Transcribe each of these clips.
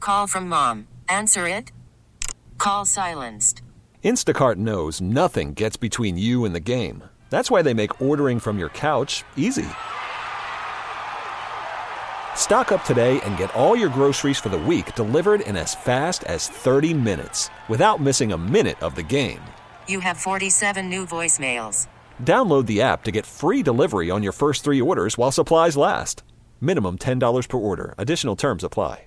Call from mom. Answer it. Call silenced. Instacart knows nothing gets between you and the game. That's why they make ordering from your couch easy. Stock up today and get all your groceries for the week delivered in as fast as 30 minutes without missing a minute of the game. You have 47 new voicemails. Download the app to get free delivery on your first 3 orders while supplies last. Minimum $10 per order. Additional terms apply.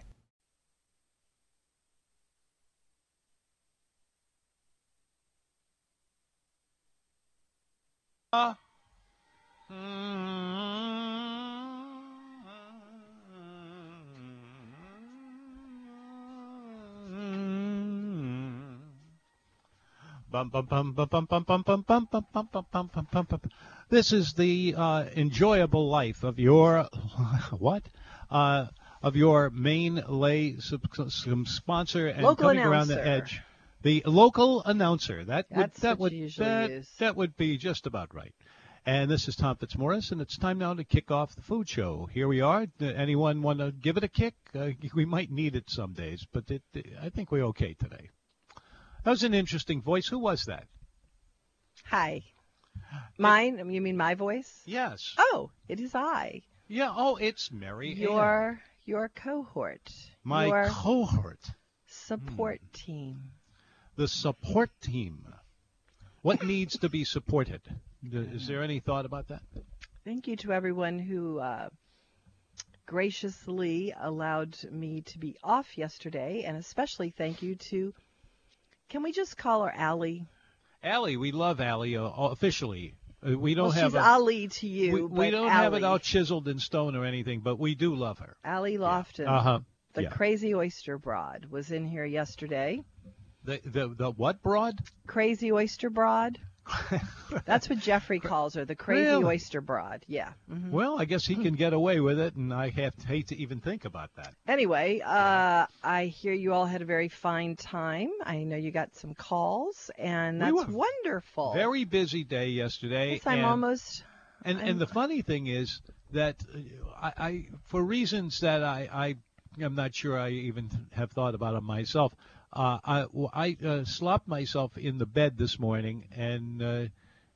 This is the enjoyable life of your of your main lay sponsor and local coming announcer. around the edge. The local announcer. That's what you usually use. That would be just about right. And this is Tom Fitzmaurice, and it's time now to kick off the food show. Here we are. Anyone want to give it a kick? We might need it some days, but I think we're okay today. That was an interesting voice. Who was that? Hi. Mine? You mean my voice? Yes. Oh, it is I. Yeah. Oh, it's Mary Your Ann. cohort. My your cohort. support team. The support team. What needs to be supported? Is there any thought about that? Thank you to everyone who graciously allowed me to be off yesterday, and especially thank you to, can we just call her Allie? Allie, we love Allie officially. We don't Well, have she's Ali to you. we don't but have it Allie. out chiseled in stone or anything, but we do love her. Allie Lofton, the Crazy Oyster Broad, was in here yesterday. The what broad? Crazy Oyster Broad. That's what Jeffrey calls her, the Crazy Really? Oyster Broad. Yeah. Mm-hmm. Well, I guess he can get away with it, and I hate to even think about that. Anyway, I hear you all had a very fine time. I know you got some calls, and that's wonderful. Very busy day yesterday. Yes, I'm almost. And the funny thing is that I for reasons that I am not sure I even have thought about it myself, I slopped myself in the bed this morning, and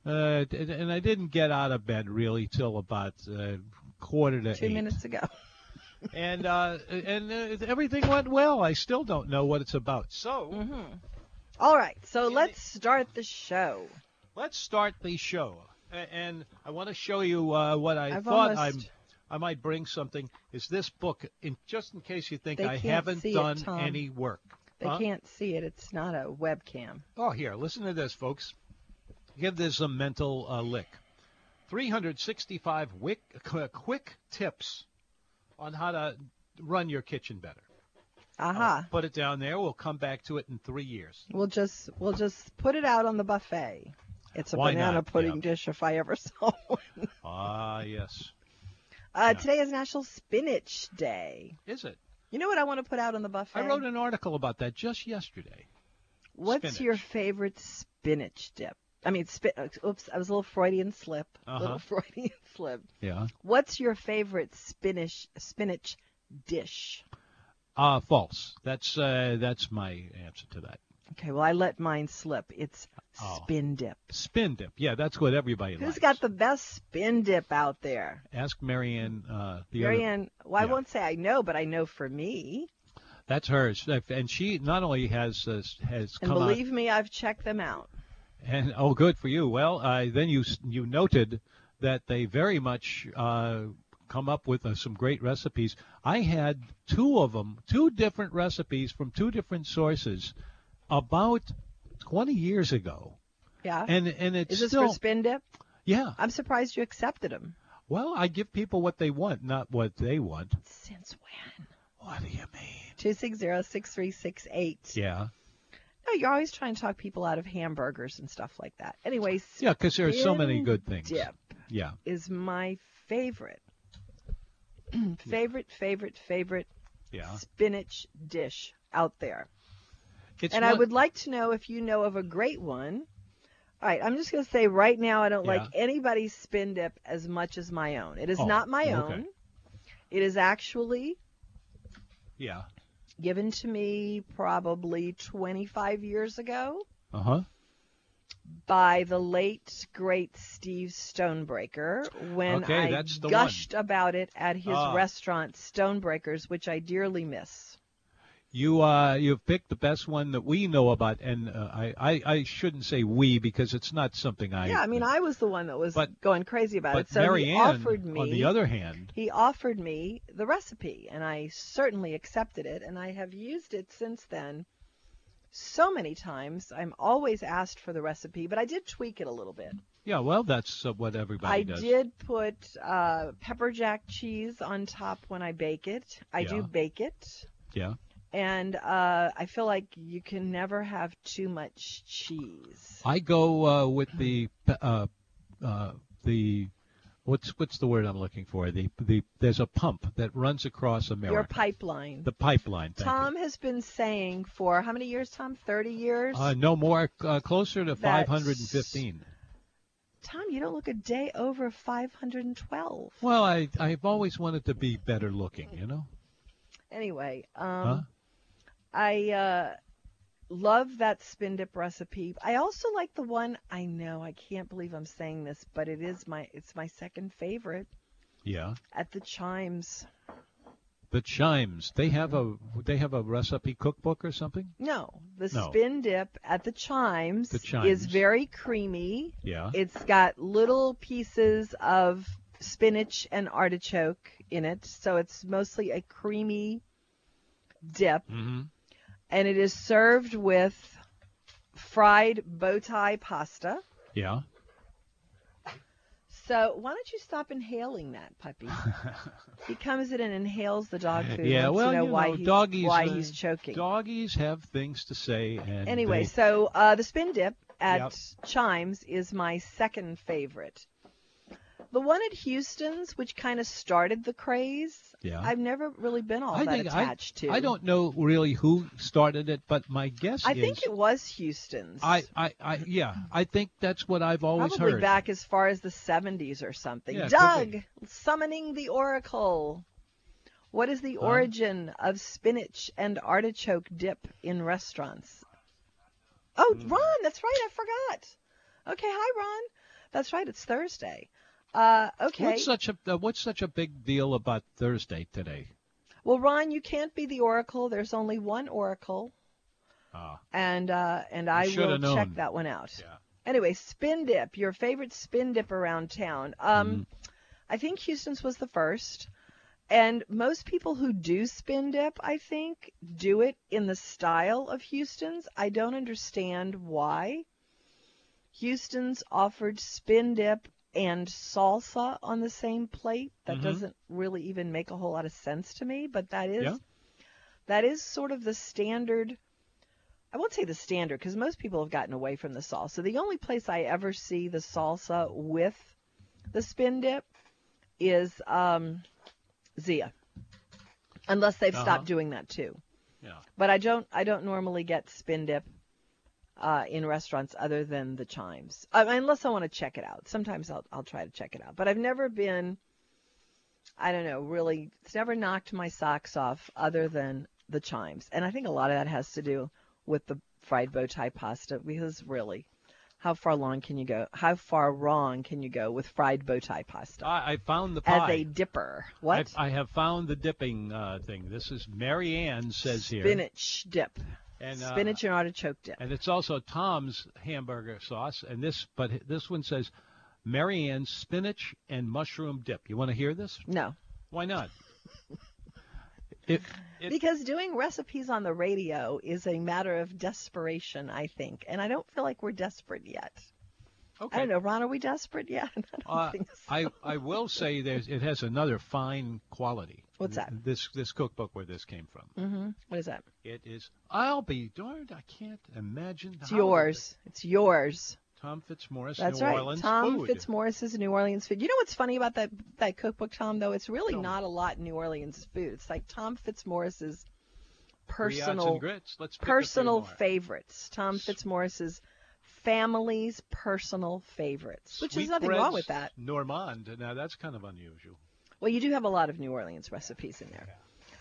I didn't get out of bed really till about 7:45. 2 minutes ago. And everything went well. I still don't know what it's about. So, All right, so let's start the show. Let's start the show. And I want to show you what I I've thought almost- I might bring something. Is this book, just in case you think They I can't haven't see it, done Tom. any work. They can't see it. It's not a webcam. Oh, here, listen to this, folks. Give this a mental lick. 365 quick tips on how to run your kitchen better. Aha. I'll put it down there. We'll come back to it in 3 years. We'll just put it out on the buffet. It's a Why banana not? pudding Yeah. dish if I ever saw one. Ah, yes. Today is National Spinach Day. Is it? You know what I want to put out on the buffet? I wrote an article about that just yesterday. What's spinach. your favorite spinach dip? I mean, oops, I was a little Freudian slip. Little Freudian slip. Yeah. What's your favorite spinach dish? False. That's my answer to that. Okay, well, I let mine slip. It's spin dip. Spin dip. Yeah, that's what everybody likes. Who's got the best spin dip out there? Ask Marianne. Marianne, well, I yeah. won't say I know, but I know for me. That's hers, and she not only has And come believe out, me, I've checked them out. and good for you. Well, then you noted that they very much come up with some great recipes. I had two different recipes from two different sources about 20 years ago. Yeah. And it's Is this still for spin dip? yeah. I'm surprised you accepted them. Well, I give people what they want, not what they want. Since when? What do you mean? 260-6368. Yeah. No, you're always trying to talk people out of hamburgers and stuff like that. Anyway, Yeah, because there are so many spin good things. dip Yeah. is my favorite. favorite Yeah. spinach dish out there. It's And I would like to know if you know of a great one. All right, I'm just going to say right now I don't like anybody's spin dip as much as my own. It is not my own. It is actually Yeah. given to me probably 25 years ago Uh-huh. by the late, great Steve Stonebreaker when Okay, I that's the gushed about it at his Ah. restaurant, Stonebreakers, which I dearly miss. You've picked the best one that we know about, and I shouldn't say we because it's not something Yeah, I mean, I was the one that was But- going crazy about but it. So he Marianne, offered me, on the other hand, he offered me the recipe, and I certainly accepted it, and I have used it since then so many times. I'm always asked for the recipe, but I did tweak it a little bit. yeah, well, that's what everybody I does. did put pepper jack cheese on top when I bake it. I Yeah. do bake it. Yeah. And I feel like you can never have too much cheese. I go with the what's the word I'm looking for? There's a pump that runs across America. Your pipeline. The pipeline. Thank Tom has been saying for how many years, Tom? 30 years? you. No more, closer to That's- 515. Tom, you don't look a day over 512. Well, I've always wanted to be better looking, you know. Anyway, Huh? I love that spin dip recipe. I also like the one, I know, I can't believe I'm saying this, but it's my second favorite, Yeah. at the Chimes. The Chimes. They have a recipe cookbook or something? No, the No. spin dip at the Chimes, The Chimes. is very creamy. Yeah. It's got little pieces of spinach and artichoke in it, so it's mostly a creamy dip. Mm-hmm. And it is served with fried bow tie pasta. Yeah. So why don't you stop inhaling that, puppy? He comes in and inhales the dog food. Yeah, wants well, to know you why know, he's, doggies, why he's choking. Doggies have things to say, and Anyway, they- so the spin dip at Yep. Chimes is my second favorite. The one at Houston's, which kind of started the craze, Yeah. I've never really been all that attached to. I don't know really who started it, but my guess I is think it was Houston's. yeah, I think that's what I've always Probably heard. back as far as the 70s or something. Yeah, it Doug, could summoning the Oracle. What is the origin of spinach and artichoke dip in restaurants? Oh, Hmm. Ron, that's right. I forgot. Okay, hi, Ron. That's right. It's Thursday. Okay. What's such a big deal about Thursday today? Well, Ron, you can't be the Oracle. There's only one Oracle, Ah, and I shoulda will check known. that one out. yeah. Anyway, spin dip, your favorite spin dip around town. I think Houston's was the first. And most people who do spin dip, I think, do it in the style of Houston's. I don't understand why. Houston's offered spin dip and salsa on the same plate. That doesn't really even make a whole lot of sense to me, but that is sort of the standard. I won't say the standard because most people have gotten away from the salsa. The only place I ever see the salsa with the spin dip is Zia, unless they've stopped doing that too. Yeah. But I don't normally get spin dip in restaurants other than the Chimes, unless I want to check it out. Sometimes I'll try to check it out, but I've never been. I don't know, really, it's never knocked my socks off other than the Chimes, and I think a lot of that has to do with the fried bow tie pasta because really, how far wrong can you go? How far wrong can you go with fried bow tie pasta I found the pie. as a dipper? What? I have found the dipping thing. This is Mary Ann says here. Spinach dip. And, Spinach and artichoke dip. And it's also Tom's hamburger sauce. And this one says Mary Ann's spinach and mushroom dip. You want to hear this? No. Why not? Because doing recipes on the radio is a matter of desperation, I think. And I don't feel like we're desperate yet. Okay. I don't know, Ron, are we desperate yet? I don't think so. I will say it has another fine quality. What's that? This cookbook where this came from. What is that? It is. I'll be darned. I can't imagine. It's yours. It's yours. Tom Fitzmaurice. That's New right. Orleans Tom food. Fitzmaurice's New Orleans food. You know what's funny about that cookbook, Tom, though? It's really not a lot New Orleans food. It's like Tom Fitzmaurice's Griots personal and grits. Let's pick a few more. favorites. Tom Fitzmaurice's family's personal favorites, which is nothing wrong with that. Normand. Now that's kind of unusual. Well, you do have a lot of New Orleans recipes in there.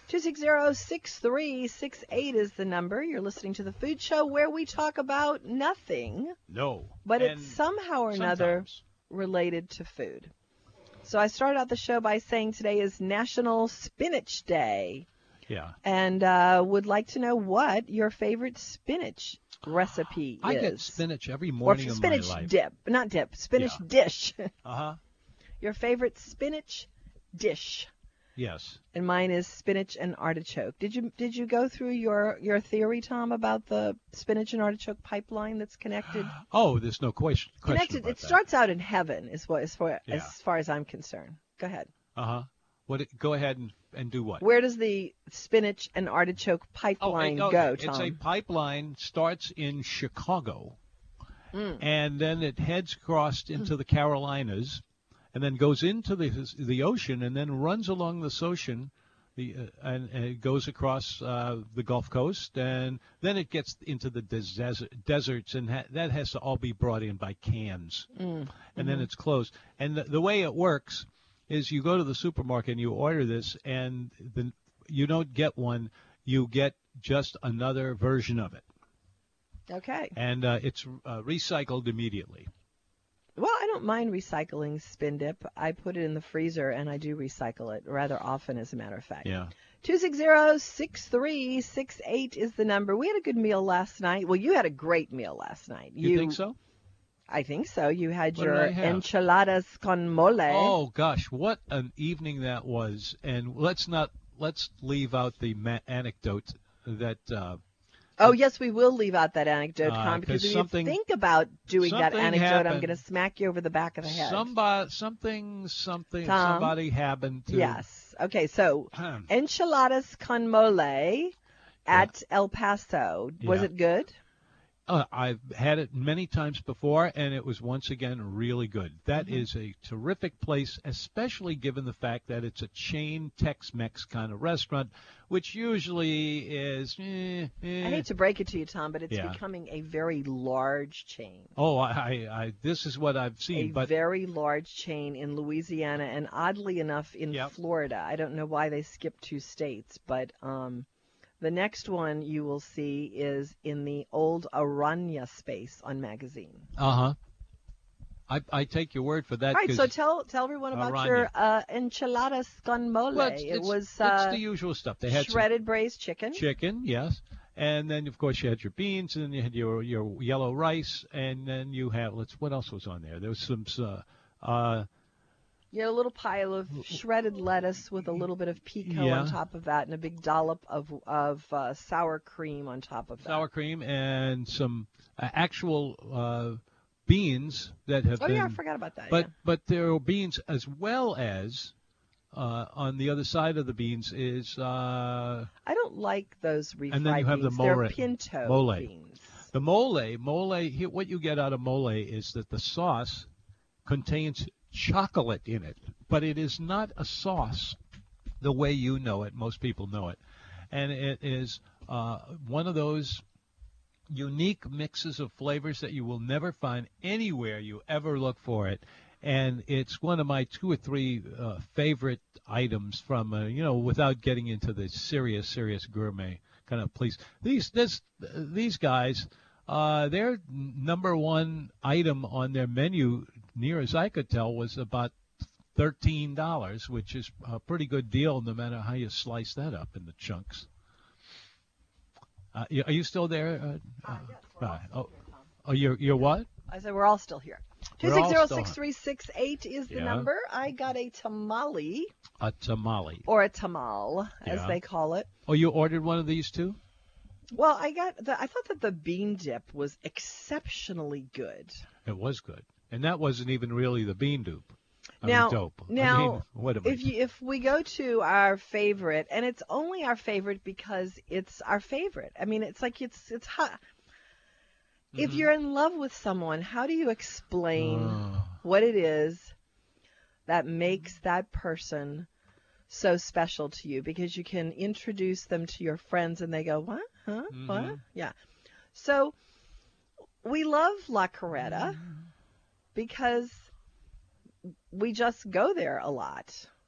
260-6368 is the number. You're listening to The Food Show, where we talk about nothing, No. but And it's somehow or another sometimes. related to food. So I started out the show by saying today is National Spinach Day, Yeah. and would like to know what your favorite spinach recipe I is. get spinach every Or morning of my spinach life. dip, not dip, spinach Yeah. dish. Uh-huh. Your favorite spinach dish. Yes. And mine is spinach and artichoke. Did you go through your theory, Tom, about the spinach and artichoke pipeline that's connected? Oh, there's no question Connected. about It that. starts out in heaven, as far Yeah. as I'm concerned. Go ahead. Uh-huh. Go ahead and do what? Where does the spinach and artichoke pipeline go, Tom? It's a pipeline, starts in Chicago, and then it heads across into the Carolinas, and then goes into the ocean, and then runs along this ocean, and it goes across the Gulf Coast, and then it gets into the deserts, and that has to all be brought in by cans, and then it's closed. And the way it works is you go to the supermarket and you order this, and you don't get one, you get just another version of it, Okay. and it's recycled immediately. Well, I don't mind recycling spin dip. I put it in the freezer, and I do recycle it rather often, as a matter of fact. Yeah. 260-6368 is the number. We had a good meal last night. Well, you had a great meal last night. You think so? I think so. You had What your did I have? enchiladas con mole. Oh gosh, what an evening that was! And let's leave out the anecdote that Oh, yes, we will leave out that anecdote, Tom, because 'cause if you something- think about doing that something anecdote, I'm happened. going to smack you over the back of the head. somebody Tom? somebody happened to. Yes. Okay, so enchiladas con mole at El Paso. Was Yeah. it good? I've had it many times before, and it was once again really good. That Mm-hmm. is a terrific place, especially given the fact that it's a chain Tex-Mex kind of restaurant, which usually is. I hate to break it to you, Tom, but it's Yeah. becoming a very large chain. Oh, I this is what I've seen, A but very large chain in Louisiana, and oddly enough in Yep. Florida. I don't know why they skipped 2 states, but the next one you will see is in the old Aranya space on Magazine. I take your word for that. All right, 'cause- so tell everyone about your enchiladas con mole. well, It was it's the usual stuff. They had some shredded braised chicken. chicken, yes, and then of course you had your beans, and then you had your yellow rice, and then you had what else was on there? There was some You had a little pile of shredded lettuce with a little bit of pico Yeah. on top of that, and a big dollop of sour cream on top of that. sour cream and some actual beans that have Oh been. yeah, I forgot about that. But there are beans as well as on the other side of the beans is I don't like those refried and then you have the beans. They're mole- pinto mole. beans. the mole. Here, what you get out of mole is that the sauce contains chocolate in it, but it is not a sauce the way you know it. Most people know it, and it is one of those unique mixes of flavors that you will never find anywhere you ever look for it. And it's one of my 2 or 3 favorite items from, without getting into the serious gourmet kind of place. These guys, their number one item on their menu, near as I could tell, was about $13, which is a pretty good deal no matter how you slice that up into chunks. Are you still there? You're what? I said we're all still here. We're all still 260-6368 is the Yeah. number. I got a tamale, A tamale. or a tamal, as Yeah. they call it. Oh, you ordered one of these too? Well, I thought that the bean dip was exceptionally good. It was good, and that wasn't even really the bean dupe. Dope. What am I? If we go to our favorite, and it's only our favorite because it's our favorite. I mean, it's like it's hot. If you're in love with someone, how do you explain what it is that makes that person so special to you? Because you can introduce them to your friends and they go, what? Huh? What? Yeah. So we love La Coretta because we just go there a lot.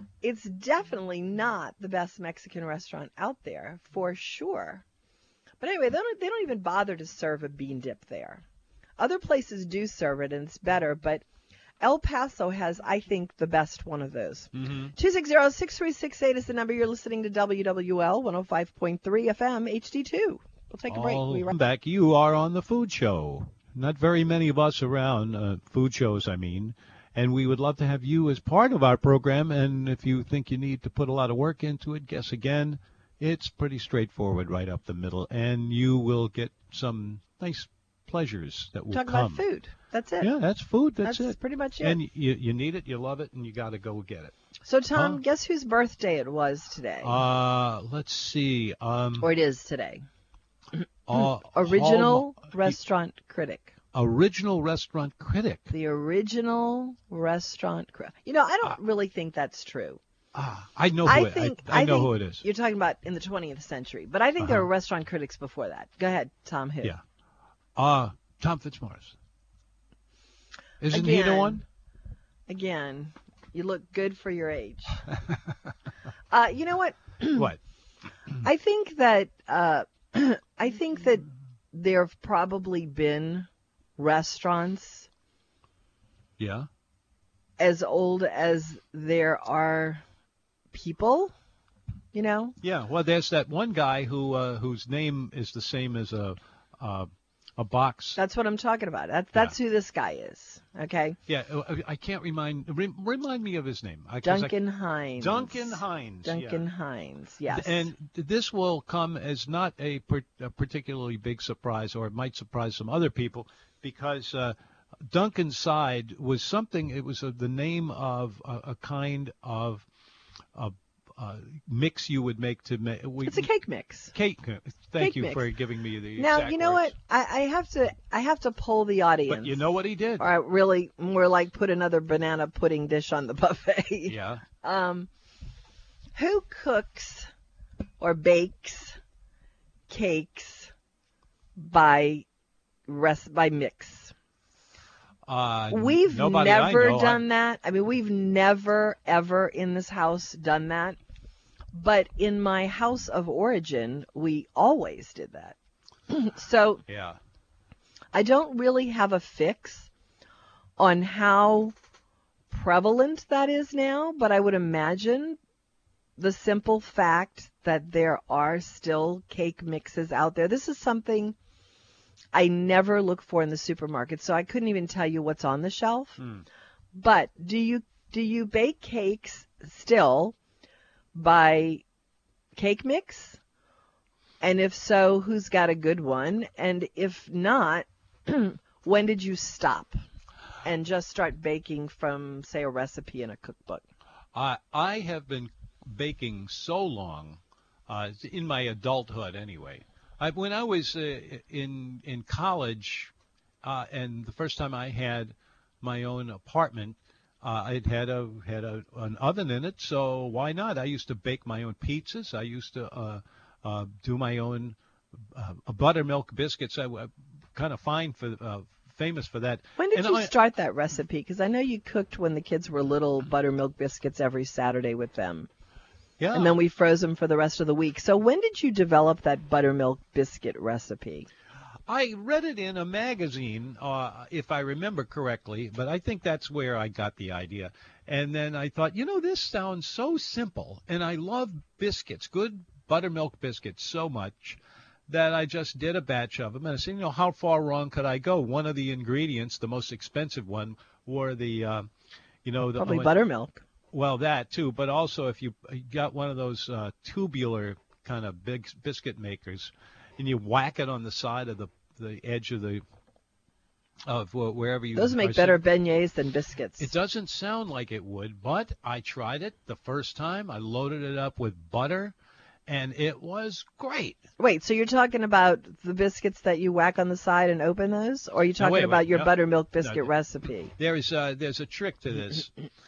it's definitely not the best Mexican restaurant out there, for sure. But anyway, they don't even bother to serve a bean dip there. Other places do serve it, and it's better, but El Paso has, I think, the best one of those. 260-6368 is the number. You're listening to WWL 105.3 FM HD2. We'll take a break. Welcome back. You are on the Food Show. Not very many of us around, food shows, I mean. And we would love to have you as part of our program. And if you think you need to put a lot of work into it, guess again. It's pretty straightforward right up the middle. And you will get some nice pleasures that will Talk come. about food. That's it. Yeah, that's food. That's it. Pretty much it. And you need it, you love it, and you got to go get it. So, Tom, guess whose birthday it was today? Let's see. Or it is today. Original restaurant critic. Original restaurant critic. The original restaurant critic. You know, I don't really think that's true. I know who who it is. You're talking about in the 20th century, but I think there were restaurant critics before that. Go ahead, Tom. Who? Yeah. Tom Fitzmaurice. Isn't he the one? Again, you look good for your age. You know what? What? I think that there have probably been restaurants. Yeah. As old as there are people, you know. Yeah. Well, there's that one guy whose name is the same as a box. That's what I'm talking about. That's who this guy is. Okay. Yeah, I can't remind me of his name. Duncan Hines. Duncan Hines. Duncan Hines. Yes. And this will come as not a particularly big surprise, or it might surprise some other people, because Duncan's Side was something. It was the name of a kind of mix you would make to make. It's a cake mix. Thank you for giving me the now. Exact You know words. what? I have to poll the audience. But you know what he did? Or really, more like put another banana pudding dish on the buffet. Yeah. Who cooks or bakes cakes by mix? We've never done that. I mean, we've never, ever in this house done that. But in my house of origin, we always did that. So yeah. I don't really have a fix on how prevalent that is now, but I would imagine the simple fact that there are still cake mixes out there. This is something I never look for in the supermarket, so I couldn't even tell you what's on the shelf. But do you bake cakes still by cake mix? And if so, who's got a good one? And if not, when did you stop and just start baking from, say, a recipe in a cookbook? I have been baking so long, in my adulthood anyway. When I was in college, and the first time I had my own apartment, it had an oven in it, so why not? I used to bake my own pizzas. I used to do my own buttermilk biscuits. I kind of famous for that. When did you start that recipe? Because I know you cooked when the kids were little buttermilk biscuits every Saturday with them. Yeah. And then we froze them for the rest of the week. So when did you develop that buttermilk biscuit recipe? I read it in a magazine, if I remember correctly, but I think that's where I got the idea. And then I thought, this sounds so simple, and I love biscuits, good buttermilk biscuits, so much that I just did a batch of them. And I said, how far wrong could I go? One of the ingredients, the most expensive one, were the, probably buttermilk. Well, that too, but also if you got one of those tubular kind of big biscuit makers, and you whack it on the side of the edge of wherever you. Those make better beignets than biscuits. It doesn't sound like it would, but I tried it the first time. I loaded it up with butter, and it was great. Wait, so you're talking about the biscuits that you whack on the side and open those, or are you talking about your buttermilk biscuit recipe? There's a trick to this.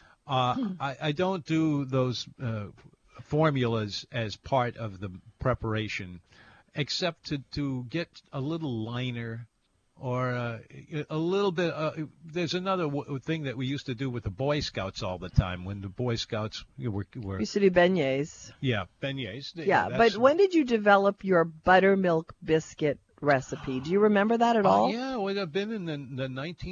I don't do those formulas as part of the preparation, except to get a little liner a little bit. There's another thing that we used to do with the Boy Scouts all the time when the Boy Scouts were Used to do beignets. beignets. Yeah, but when did you develop your buttermilk biscuit recipe? Do you remember that at all? Yeah, it would have been in the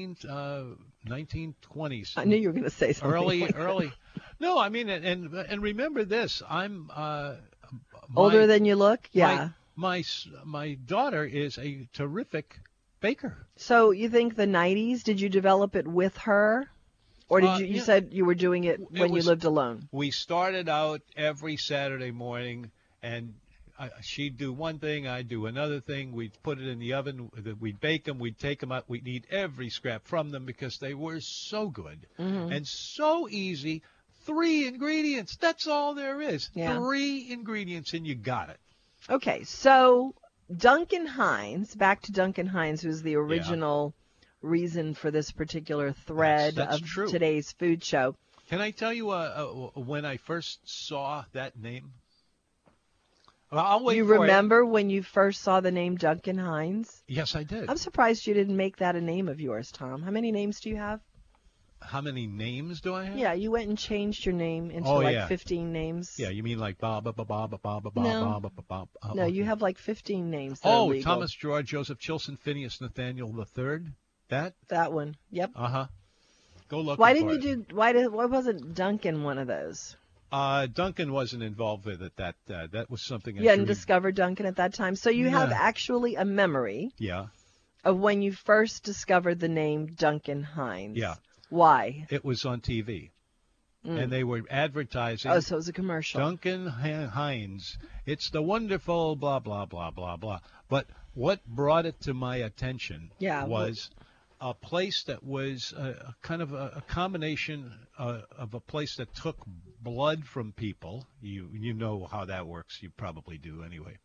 1920s. I knew you were going to say something. Early. No, I mean, and remember this. I'm older than you look. Yeah. My daughter is a terrific baker. So you think the 90s? Did you develop it with her, or did you? You said you were doing it when you lived alone. We started out every Saturday morning, and she'd do one thing, I'd do another thing. We'd put it in the oven. We'd bake them. We'd take them out. We'd eat every scrap from them because they were so good and so easy. 3 ingredients. That's all there is. Yeah. 3 ingredients, and you got it. Okay, so Duncan Hines, back to Duncan Hines, who's the original reason for this particular thread that's of true. today's food show. Can I tell you when I first saw that name? Well, I'll wait You for remember it. when you first saw the name Duncan Hines? Yes, I did. I'm surprised you didn't make that a name of yours, Tom. How many names do you have? How many names do I have? Yeah, you went and changed your name into 15 names. Yeah, you mean like ba ba ba ba ba ba ba ba No. ba ba ba. No, you have like 15 names that are legal. Thomas, George, Joseph, Chilson, Phineas, Nathaniel III. That one. Yep. Go look. Why wasn't Duncan one of those? Duncan wasn't involved with it. That was something. You hadn't discovered Duncan at that time, so you have actually a memory. Yeah. Of when you first discovered the name Duncan Hines. Yeah. Why? It was on TV, and they were advertising. Oh, so it was a commercial. Duncan Hines. It's the wonderful blah blah blah blah blah. But what brought it to my attention was a place that was kind of a combination of a place that took blood from people. You know how that works. You probably do anyway.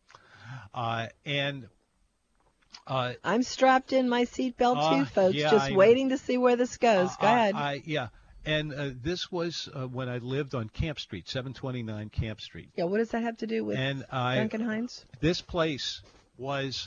I'm strapped in my seatbelt too, folks, just waiting to see where this goes. Go ahead. And this was when I lived on Camp Street, 729 Camp Street. Yeah, what does that have to do with Duncan Hines? This place was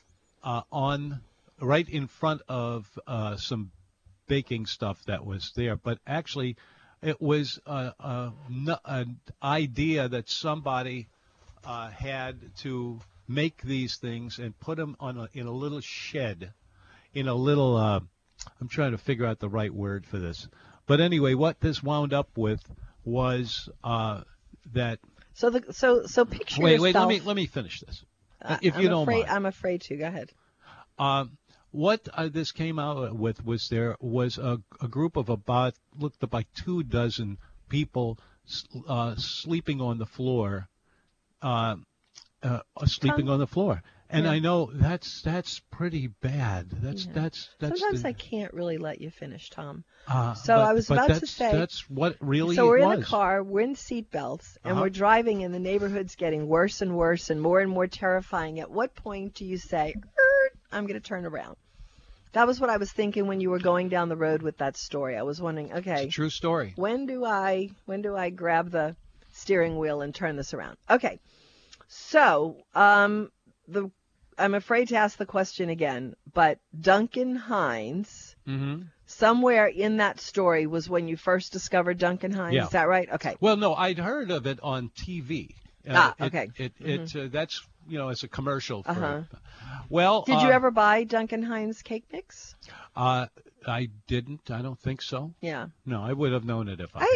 right in front of some baking stuff that was there, but actually it was an idea that somebody had to make these things and put them in a little shed, in a little. I'm trying to figure out the right word for this, but anyway, what this wound up with was that. So picture wait, yourself. let me finish this, if you don't mind. I'm afraid to. Go ahead. What this came out with was there was a group of looked like 24 people sleeping on the floor. Sleeping on the floor, and I know that's pretty bad. That's. Sometimes I can't really let you finish, Tom. I was about to say that's what really. So we're in a car, we're in seatbelts, and we're driving, and the neighborhood's getting worse and worse, and more terrifying. At what point do you say, "I'm going to turn around"? That was what I was thinking when you were going down the road with that story. I was wondering, okay, it's a true story. When do I grab the steering wheel and turn this around? Okay. So, I'm afraid to ask the question again, but Duncan Hines, somewhere in that story was when you first discovered Duncan Hines. Yeah. Is that right? Okay. Well, no, I'd heard of it on TV. Okay. That's it's a commercial for. Well, did you ever buy Duncan Hines cake mix? I didn't. I don't think so. Yeah. No, I would have known it if I.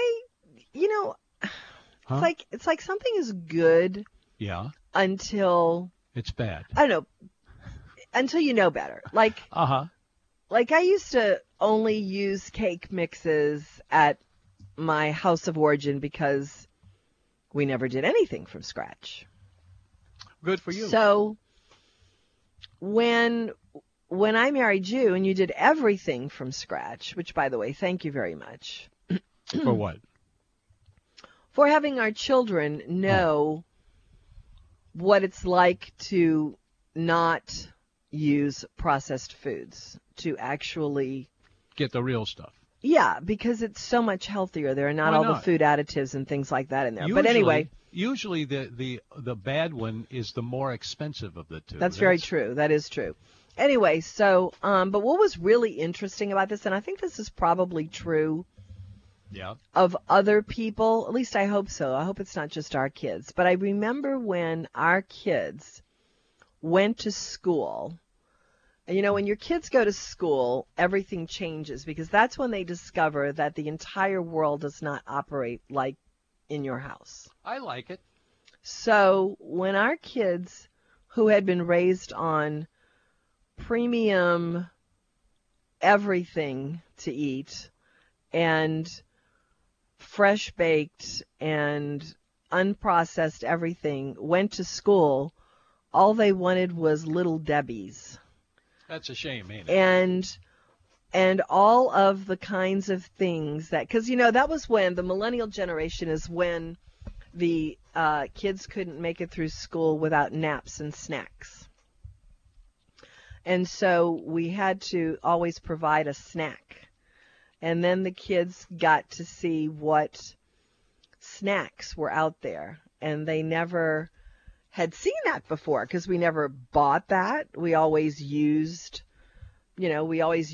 It's like something is good. Yeah. Until it's bad. I don't know. Until you know better. Like I used to only use cake mixes at my house of origin because we never did anything from scratch. Good for you. So when I married you and you did everything from scratch, which by the way, thank you very much. For what? For having our children know what it's like to not use processed foods, to actually get the real stuff. Yeah, because it's so much healthier. There are not all the food additives and things like that in there. But anyway, usually the bad one is the more expensive of the two. That's very true. That is true. Anyway, so, but what was really interesting about this, and I think this is probably true Yeah. of other people, at least I hope so. I hope it's not just our kids. But I remember when our kids went to school, and when your kids go to school, everything changes because that's when they discover that the entire world does not operate like in your house. I like it. So when our kids, who had been raised on premium everything to eat and fresh baked and unprocessed everything, went to school, all they wanted was Little Debbie's. That's a shame, ain't it? And all of the kinds of things that, because that was when the millennial generation is when the kids couldn't make it through school without naps and snacks. And so we had to always provide a snack. And then the kids got to see what snacks were out there. And they never had seen that before because we never bought that. We always used, the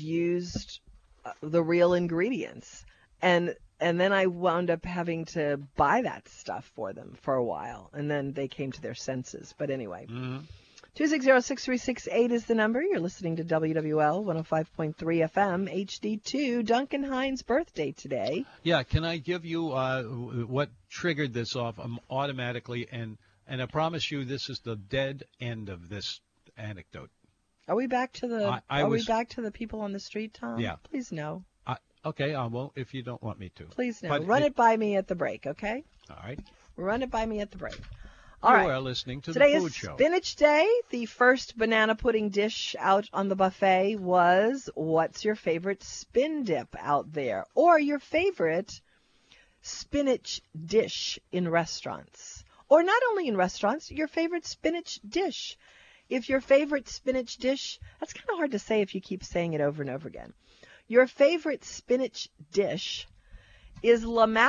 real ingredients. And then I wound up having to buy that stuff for them for a while. And then they came to their senses. But anyway. Mm-hmm. 260-6368 is the number. You're listening to WWL 105.3 FM HD2. Duncan Hines' birthday today. Yeah, can I give you what triggered this off automatically? And I promise you this is the dead end of this anecdote. Are we back to the we back to the people on the street, Tom? Yeah. Please no. Okay, I won't if you don't want me to. Please no. But run it by me at the break, okay? All right. Run it by me at the break. You are listening to Today the Food Show. Today is Spinach Day. The first banana pudding dish out on the buffet was, what's your favorite spin dip out there? Or your favorite spinach dish in restaurants? Or not only in restaurants, your favorite spinach dish. If your favorite spinach dish, that's kind of hard to say if you keep saying it over and over again. Your favorite spinach dish is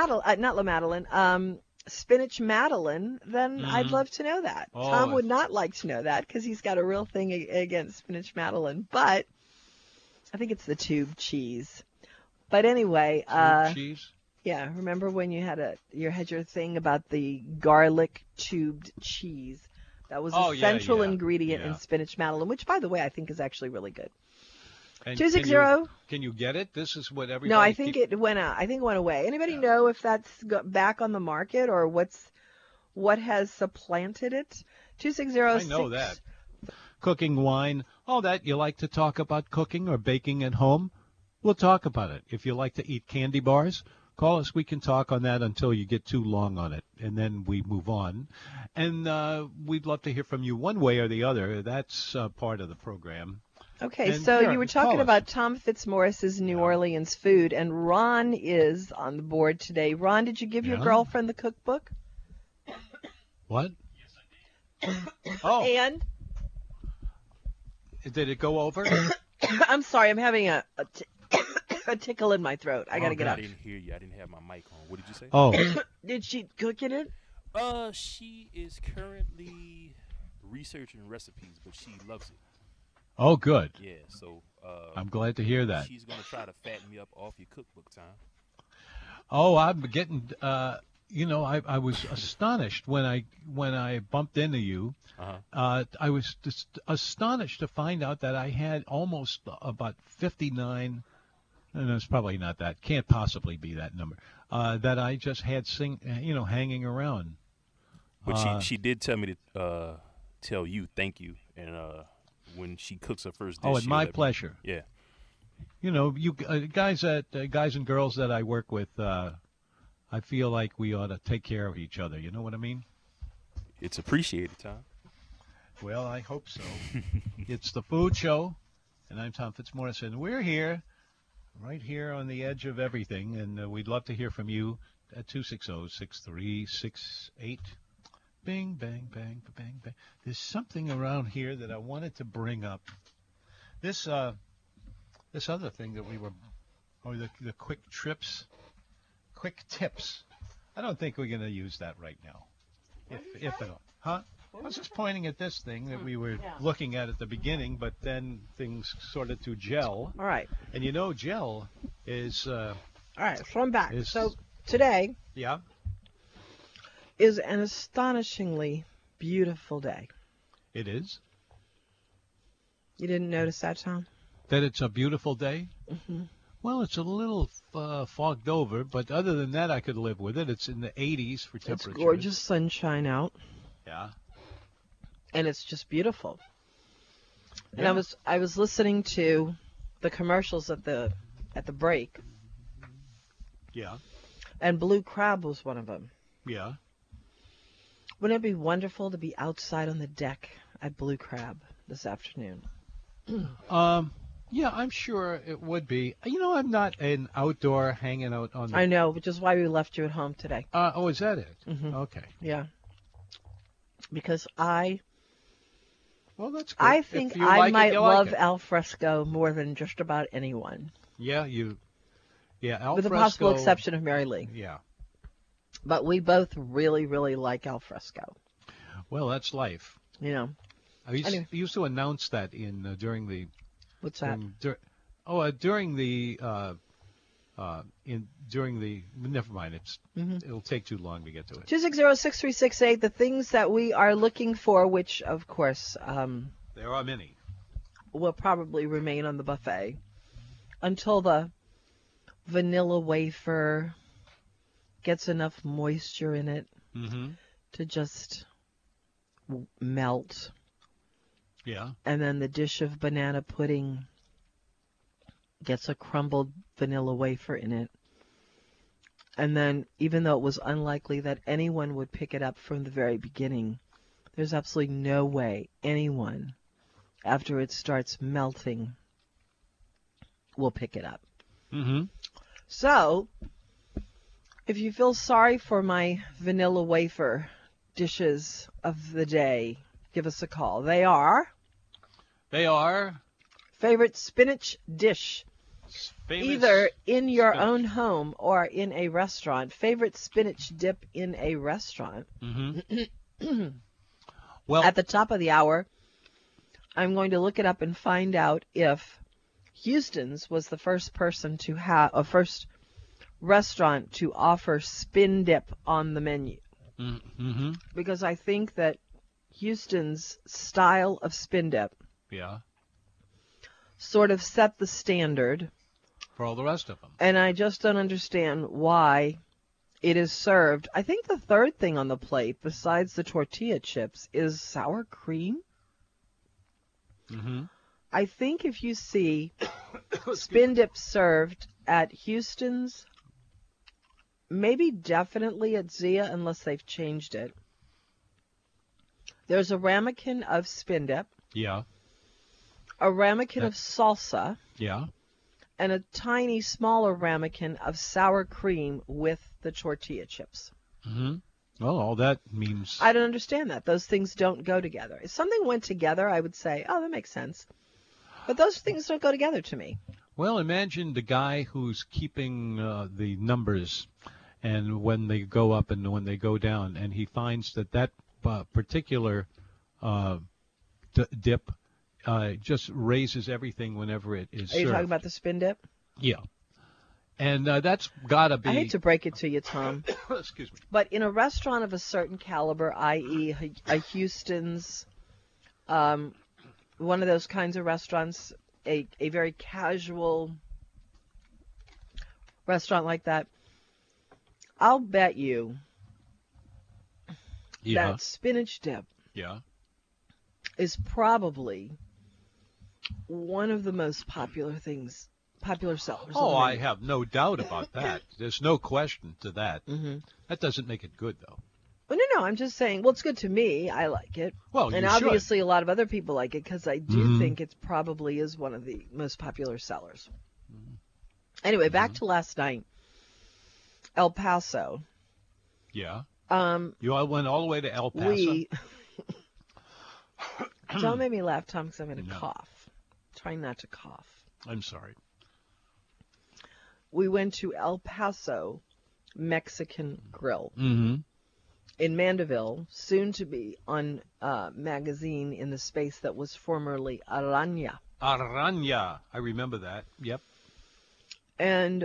Spinach Madeline, then I'd love to know that. Oh, Tom would not like to know that because he's got a real thing against Spinach Madeline. But I think it's the tube cheese. But anyway, tube cheese? Yeah, remember when you had your thing about the garlic tubed cheese? That was a central ingredient in Spinach Madeline, which, by the way, I think is actually really good. And 260. Can you get it? This is what everybody. No, I think it went out. I think it went away. Anybody know if that's back on the market or what has supplanted it? 260. I know that. Cooking wine, all that. You like to talk about cooking or baking at home? We'll talk about it. If you like to eat candy bars, call us. We can talk on that until you get too long on it, and then we move on. And we'd love to hear from you one way or the other. That's part of the program. Okay, so you were talking about Tom Fitzmaurice's New Orleans food, and Ron is on the board today. Ron, did you give your girlfriend the cookbook? What? Yes, I did. Oh. And? Did it go over? I'm sorry, I'm having a tickle in my throat. I got to get up. I didn't hear you. I didn't have my mic on. What did you say? Oh. Did she cook in it? She is currently researching recipes, but she loves it. Oh, good. Yeah, so I'm glad to hear that. She's gonna try to fatten me up off your cookbook time. Oh, I'm getting. I was astonished when I bumped into you. Uh-huh. I was just astonished to find out that I had almost about 59. And it's probably not that. Can't possibly be that number. That I just had hanging around. But she did tell me to tell you thank you, and when she cooks her first dish. Oh, it's my pleasure. Yeah. You guys and girls that I work with, I feel like we ought to take care of each other. You know what I mean? It's appreciated, Tom. Well, I hope so. It's the Food Show, and I'm Tom Fitzmaurice, and we're here, right here on the edge of everything, and we'd love to hear from you at 260-6368. Bing, bang, bang, bang, bang. There's something around here that I wanted to bring up. This other thing that the quick tips. I don't think we're going to use that right now. if at all. Huh? I was just pointing at this thing that we were looking at the beginning, but then things started to gel. All right. And gel is... All right, so I'm back. Is- So today yeah, is an astonishingly beautiful day. it is. You didn't notice that, Tom? That it's a beautiful day? Mm-hmm. Well, it's a little fogged over, but other than that, I could live with it. It's in the 80s for It's temperature. gorgeous sunshine out, Yeah. and it's just beautiful. And Yeah. I was listening to the commercials at the break, Yeah. and blue crab was one of them. Yeah. Wouldn't it be wonderful to be outside on the deck at Blue Crab this afternoon? Yeah, I'm sure it would be. I'm not an outdoor hanging out on the... I know, which is why we left you at home today. Oh, is that it? Mhm. Okay. Yeah. Because I Well, that's good. If think you I like it, might you like love it. al fresco more than just about anyone, Yeah, al with the fresco, possible exception of Mary Lee. Yeah. But we both really, really like al fresco. Well, that's life. You know, I used, Anyway. I used to announce that in during the what's that? during the never mind. It'll take too long to get to it. 260-6368, the things that we are looking for, which, of course, There are many. will probably remain on the buffet until the vanilla wafer gets enough moisture in it Mm-hmm. to just melt. Yeah. And then the dish of banana pudding gets a crumbled vanilla wafer in it. And then, even though it was unlikely that anyone would pick it up from the very beginning, there's absolutely no way anyone, after it starts melting, will pick it up. Mm-hmm. So, if you feel sorry for my vanilla wafer dishes of the day, give us a call. They are They are favorite spinach dish, famous. either in your spinach. own home or in a restaurant. Favorite spinach dip in a restaurant. Mm-hmm. Well, At the top of the hour, I'm going to look it up and find out if Houston's was the first person to have a first restaurant to offer spin dip on the menu. mm-hmm. Because I think that Houston's style of spin dip Yeah. sort of set the standard, For all the rest of them. and I just don't understand why it is served. I think the third thing on the plate, besides the tortilla chips, is sour cream. Mm-hmm. I think if you see spin dip served at Houston's, maybe definitely at Zia, unless they've changed it, there's a ramekin of spin dip, Yeah. a ramekin of salsa, Yeah. and a tiny, smaller ramekin of sour cream with the tortilla chips. Mm-hmm. Well, all that means. I don't understand that. Those things don't go together. If something went together, I would say, oh, that makes sense. But those things don't go together to me. Well, imagine the guy who's keeping the numbers, and when they go up and when they go down, and he finds that particular dip just raises everything whenever it is Are you served. talking about the spin dip? Yeah. And that's got to be. I hate to break it to you, Tom, Excuse me. but in a restaurant of a certain caliber, i.e. a Houston's, one of those kinds of restaurants, a very casual restaurant like that, I'll bet you Yeah. that spinach dip Yeah. is probably one of the most popular sellers. Oh, I have no doubt about that. There's no question to that. Mm-hmm. That doesn't make it good, though. Well, no, I'm just saying, well, it's good to me. I like it. Well, And you should. obviously a lot of other people like it because I do Mhm. think it probably is one of the most popular sellers. Anyway, back to last night. El Paso. Yeah. Um, You all went all the way to El Paso? we... Don't make me laugh, Tom, because I'm going to No. cough. Trying not to cough. I'm sorry. We went to El Paso Mexican Grill. Mm-hmm. in Mandeville, soon to be on magazine in the space that was formerly Araña. Araña. I remember that. Yep. And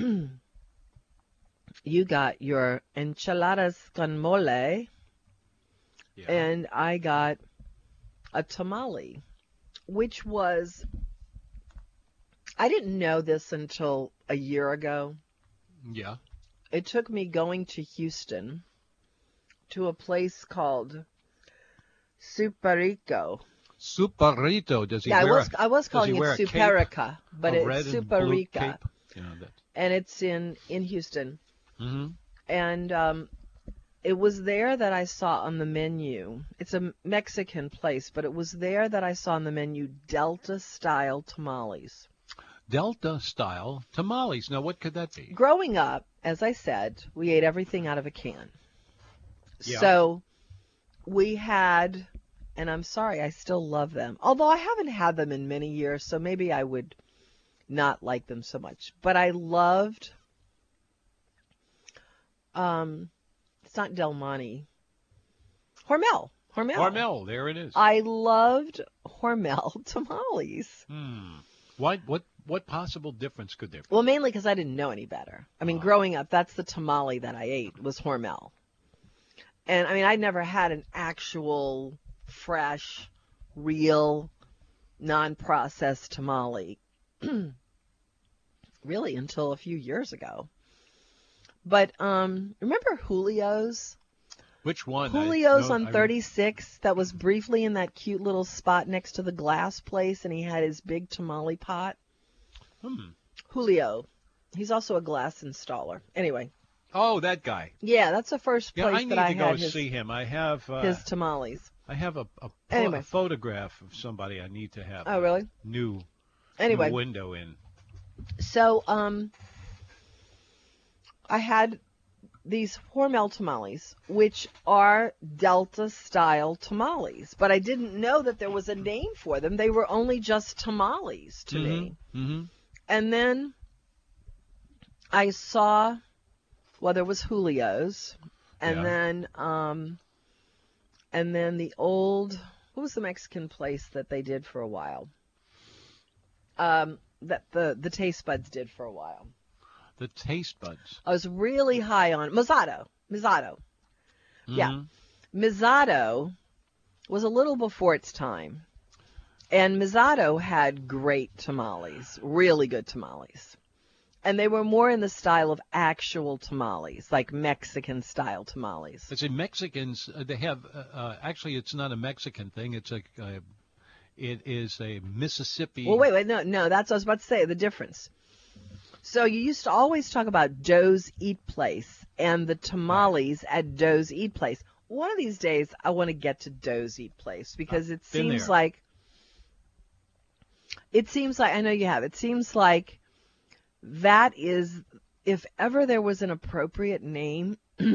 you got your enchiladas con mole, Yeah. and I got a tamale, which was, I didn't know this until a year ago. Yeah. It took me going to Houston to a place called Superico. Superito. Does he Yeah, wear I was calling wear it a cape? Superica, but a it's red and blue Superica, cape? You know that. and it's in Houston. Mm-hmm. And it was there that I saw on the menu. It's a Mexican place, but it was there that I saw on the menu Delta-style tamales. Delta-style tamales. Now, what could that be? Growing up, as I said, we ate everything out of a can. Yeah. So we had, and I'm sorry, I still love them. Although I haven't had them in many years, so maybe I would not like them so much. But I loved, it's not Del Monte, Hormel. Hormel. There it is. I loved Hormel tamales. What possible difference could there be? Well, mainly because I didn't know any better. I mean, growing up, that's the tamale that I ate was Hormel. And, I mean, I'd never had an actual, fresh, real, non-processed tamale really until a few years ago. But remember Julio's? Which one? Julio's on 36 that was briefly in that cute little spot next to the glass place, and he had his big tamale pot. Julio. He's also a glass installer. Anyway. Oh, that guy. Yeah, that's the first place I need that I to go had see him. I have his tamales. I have a Anyway. photograph of somebody I need to have. Oh, really? New Anyway. window in. So, I had these Hormel tamales, which are Delta-style tamales. But I didn't know that there was a name for them. They were only just tamales to me. Mm-hmm. And then I saw, well, there was Julio's, and Yeah. then the old, what was the Mexican place that they did for a while? That the Taste Buds did for a while. The Taste Buds. I was really high on Mizzato. Yeah. Mizzato was a little before its time. And Mizzato had great tamales, really good tamales. And they were more in the style of actual tamales, like Mexican-style tamales. It's in Mexicans. They have actually, it's not a Mexican thing. It's it is a Mississippi. Well, wait, no. That's what I was about to say. The difference. So you used to always talk about Doe's Eat Place and the tamales at Doe's Eat Place. One of these days, I want to get to Doe's Eat Place because it seems like, I know you have, it seems like that is, if ever there was an appropriate name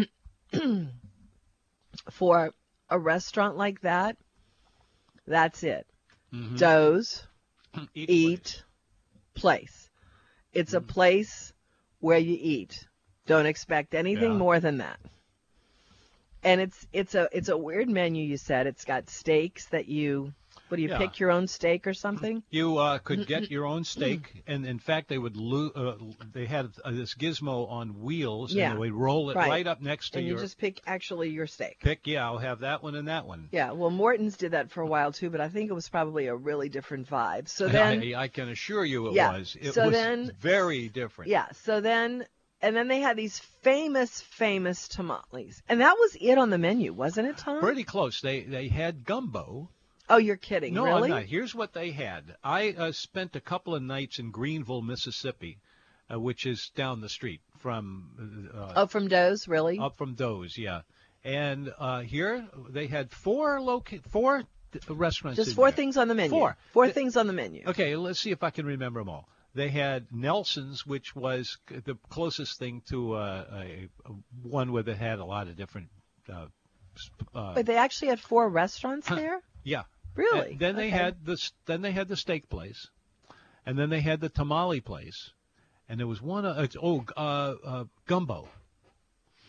for a restaurant like that, that's it. Mm-hmm. Doe's Eat Place. It's a place where you eat. Don't expect anything more than that. And it's a weird menu, you said. It's got steaks that you, what do you pick your own steak or something? You could get your own steak, and in fact they would they had this gizmo on wheels, and they would roll it right up next to and your. You just pick actually your steak. I'll have that one and that one. Yeah, well, Morton's did that for a while too, but I think it was probably a really different vibe. So then I can assure you it was. It so was then, very different. Yeah. So then. And then they had these famous tamales. And that was it on the menu, wasn't it, Tom? Pretty close. They had gumbo. Oh, you're kidding. No, really? I'm not. Here's what they had. I spent a couple of nights in Greenville, Mississippi, which is down the street from... from Doe's, really? Up from Doe's, yeah. And here they had four restaurants. Just four things on the menu. Four things on the menu. Okay, let's see if I can remember them all. They had Nelson's, which was the closest thing to a one where they had a lot of different. But they actually had four restaurants there. Yeah. Really? And then they had the steak place, and then they had the tamale place, and there was one gumbo.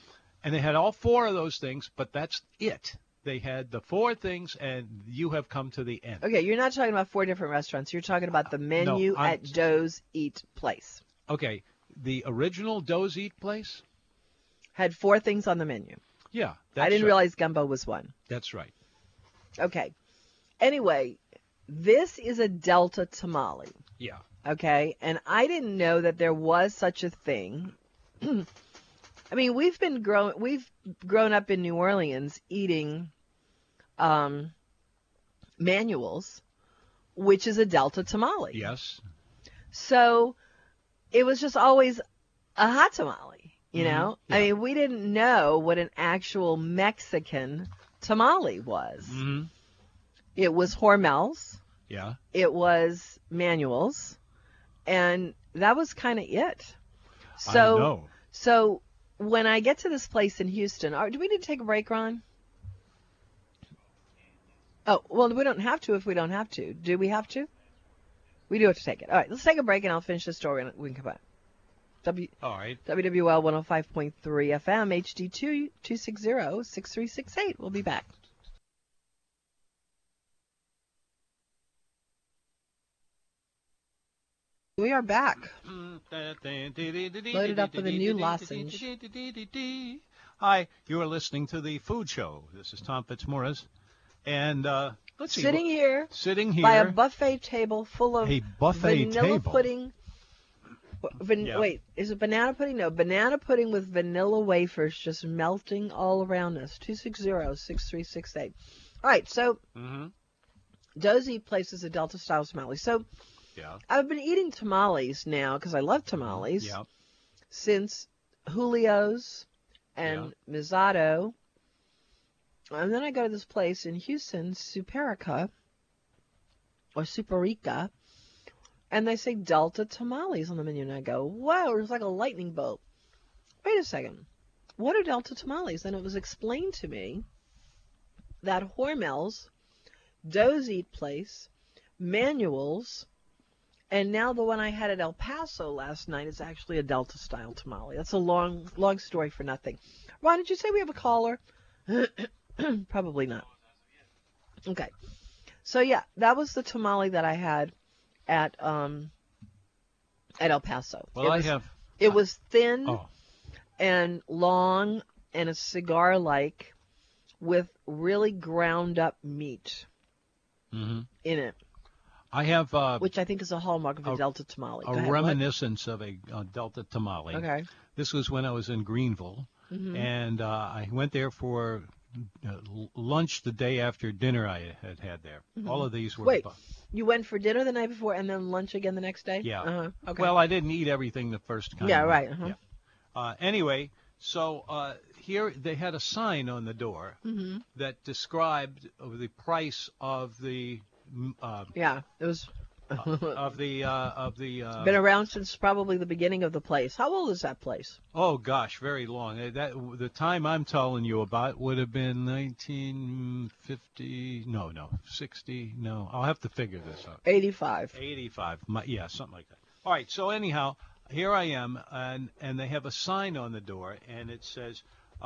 And they had all 4 of those things, but that's it. They had the 4 things, and you have come to the end. Okay, you're not talking about 4 different restaurants. You're talking about the menu at Doe's Eat Place. Okay, the original Doe's Eat Place? Had 4 things on the menu. Yeah. I didn't realize gumbo was one. That's right. Okay. Anyway, this is a Delta tamale. Yeah. Okay, and I didn't know that there was such a thing. I mean, we've grown up in New Orleans eating manuals, which is a Delta tamale. Yes. So it was just always a hot tamale, you know? Yeah. I mean, we didn't know what an actual Mexican tamale was. Mm-hmm. It was Hormel's. Yeah. It was manuals. And that was kind of it. I know. So when I get to this place in Houston, do we need to take a break, Ron? Oh, well, we don't have to if we don't have to. Do we have to? We do have to take it. All right, let's take a break and I'll finish the story and we can come back. All right. WWL 105.3 FM, HD2 260-6368. We'll be back. We are back. Loaded up with a new lozenge. Hi, you are listening to the Food Show. This is Tom Fitzmaurice, and let's see. Sitting here by a buffet table full of vanilla pudding. Wait, is it banana pudding? No, banana pudding with vanilla wafers just melting all around us. 260-6368. All right, so Doe's Eat Place is a Delta style tamale. So. Yeah. I've been eating tamales now because I love tamales since Julio's and Misato. And then I go to this place in Houston, Superica, or Superica, and they say Delta tamales on the menu. And I go, whoa, it's like a lightning bolt. Wait a second. What are Delta tamales? And it was explained to me that Hormel's, Doe's Eat Place, Manuel's, and now the one I had at El Paso last night is actually a Delta-style tamale. That's a long story for nothing. Ron, did you say we have a caller? Probably not. Okay. So, yeah, that was the tamale that I had at El Paso. Well, It was thin and long and a cigar-like with really ground-up meat in it. I have which I think is a hallmark of a Delta tamale. Reminiscence of a Delta tamale. Okay. This was when I was in Greenville, and I went there for lunch the day after dinner I had there. All of these were... Wait, you went for dinner the night before and then lunch again the next day? Yeah. Okay. Well, I didn't eat everything the first time. Yeah, right. Yeah. Anyway, so here they had a sign on the door that described the price of the... it was of the been around since probably the beginning of the place. How old is that place? Oh gosh, very long. The time I'm telling you about would have been 1950. No, 60. No, I'll have to figure this out. 85. 85. Yeah, something like that. All right. So anyhow, here I am, and they have a sign on the door, and it says,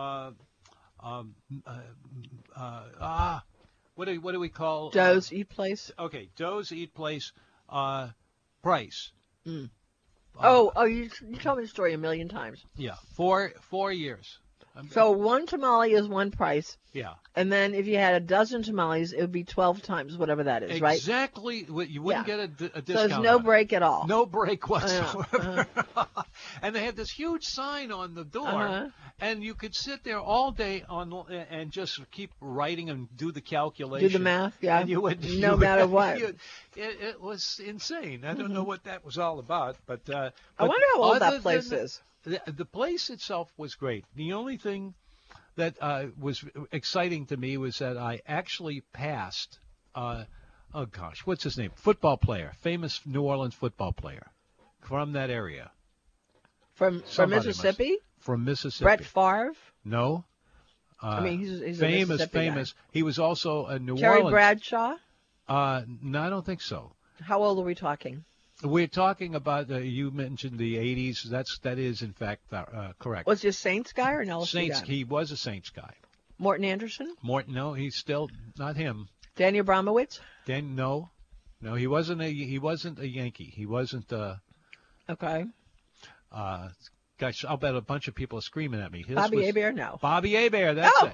What do we call Doe's Eat Place? Okay, Doe's Eat Place price. You told me the story a million times. Yeah, 4 years. So one tamale is one price. Yeah. And then if you had a dozen tamales, it would be 12 times whatever that is, right? Exactly. You wouldn't get a discount. So there's no break at all. No break whatsoever. And they had this huge sign on the door, and you could sit there all day and just keep writing and do the calculation. Do the math, yeah. And you would, no matter what. It was insane. I don't know what that was all about, but I wonder how old that place is. The place itself was great. The only thing that was exciting to me was that I actually passed, what's his name? Football player, famous New Orleans football player from that area. From Mississippi? From Mississippi. Brett Favre? No. He's famous. A guy. He was also a New Terry Orleans. Bradshaw? No, I don't think so. How old are we talking? We're talking about, you mentioned the 80s. That is, in fact, correct. Was he a Saints guy or an LSU Saints, guy? he was a Saints guy. Morton Anderson? Morton, no, he's still not him. Danny Abramowitz? No, he wasn't a Yankee. He wasn't. Okay. Gosh, I'll bet a bunch of people are screaming at me. Bobby Hebert? No. Bobby Hebert, that's it.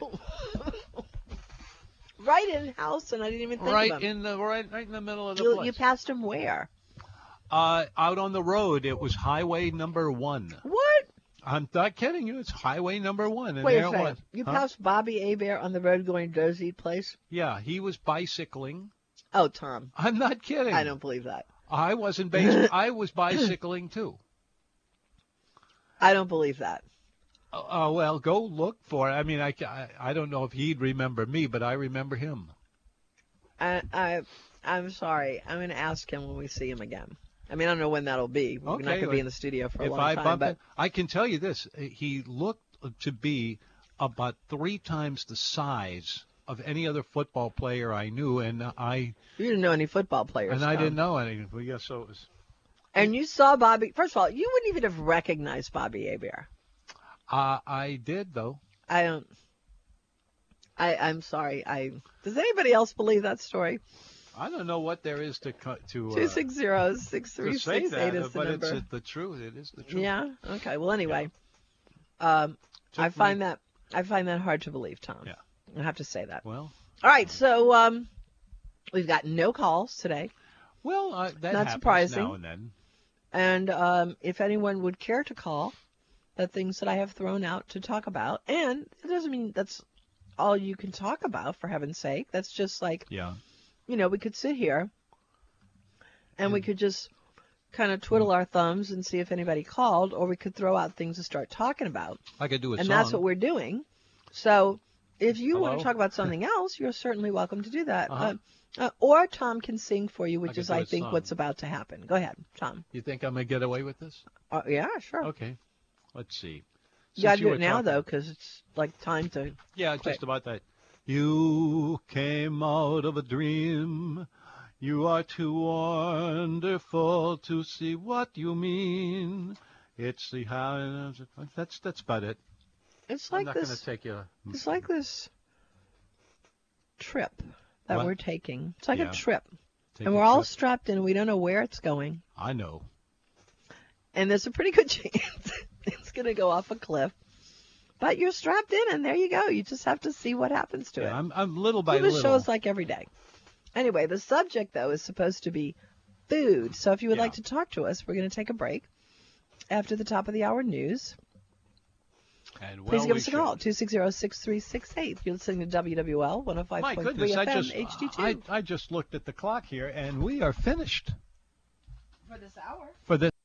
Right in house, and I didn't even think of him. Right in the middle of the place. You passed him where? Out on the road. It was Highway number 1. What? I'm not kidding you. It's Highway number 1. And Wait there a it second. was. You passed Bobby Hebert on the road going to Dozy Place? Yeah, he was bicycling. Oh, Tom. I'm not kidding. I don't believe that. I wasn't I was bicycling too. I don't believe that. Well, go look for it. I mean, I don't know if he'd remember me, but I remember him. I'm sorry. I'm going to ask him when we see him again. I mean, I don't know when that'll be. We're not going to be in the studio for a long time. But I can tell you this. He looked to be about 3 times the size of any other football player I knew, and You didn't know any football players, And Tom. I didn't know any. Well, yeah, so it was... And you saw Bobby. First of all, you wouldn't even have recognized Bobby Hebert. I did, though. I don't. I'm sorry. Does anybody else believe that story? I don't know what there is to 260-6368 is the but number. it's the truth. It is the truth. Yeah. Okay. Well, anyway, I find that hard to believe, Tom. Yeah. I have to say that. Well. All right. So we've got no calls today. Well, that Not happens surprising. now and then. And if anyone would care to call, the things that I have thrown out to talk about, and it doesn't mean that's all you can talk about, for heaven's sake. That's just like, we could sit here and we could just kind of twiddle our thumbs and see if anybody called, or we could throw out things to start talking about. I could do a and song. that's what we're doing. So if you want Hello? to talk about something else, you're certainly welcome to do that. Or Tom can sing for you, which is, I think, what's about to happen. Go ahead, Tom. You think I'm going to get away with this? Yeah, sure. Okay. Let's see. You got to do were it now, talking- though, because it's like time to... Yeah, quit. just about that. You came out of a dream. You are too wonderful to see what you mean. It's the how. That's about it. It's I'm like not this. going to take you. It's like this trip that What? we're taking. It's like Yeah. a trip. Take And a we're all trip. strapped in and we don't know where it's going. I know. And there's a pretty good chance it's going to go off a cliff. But you're strapped in and there you go. You just have to see what happens to it. I'm little by Do the little. shows like every day. Anyway, the subject, though, is supposed to be food. So if you would Yeah. like to talk to us, we're going to take a break after the top of the hour news. And Please well, give we us a should. call, 260-6368. You're listening to WWL 105.3 My goodness, FM HD2. I just looked at the clock here, and we are finished For this hour. for this.